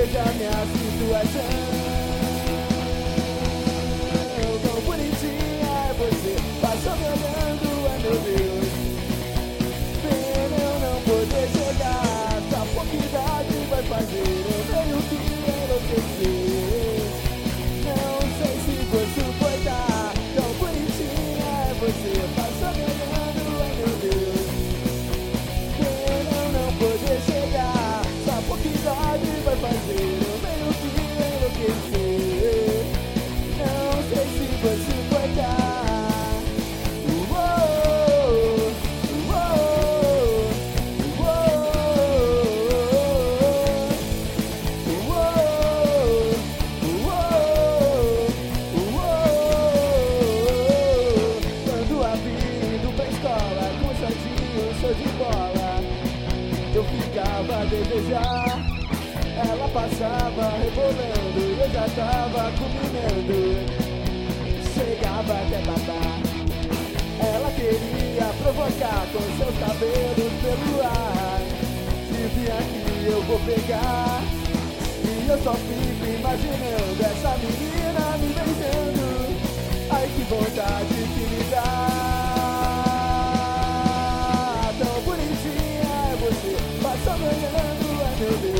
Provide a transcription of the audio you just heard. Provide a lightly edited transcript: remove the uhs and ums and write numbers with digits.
veja minha situação. Tão bonitinha é você, passa me olhando, ai meu Deus. Pena eu não poder chegar, essa pouca idade vai fazer eu meio que enlouquecer. Não sei se vou suportar, tão bonitinha é você, passa me olhando, ai meu Deus. Pena eu não poder chegar, essa pouca idade vai fazer eu meio que enlouquecer. Não sei se vou suportar. Quando a vi indo pra escola com shortinho, show de bola, eu ficava a desejar. Ela passava rebolando, eu já tava combinando. Chegava até babar. Ela queria provocar com seus cabelos pelo ar. Se vier aqui eu vou pegar. E eu só fico imaginando essa menina me beijando. Ai que vontade que me dá. Tão bonitinha é você, passa me olhando, ai meu Deus.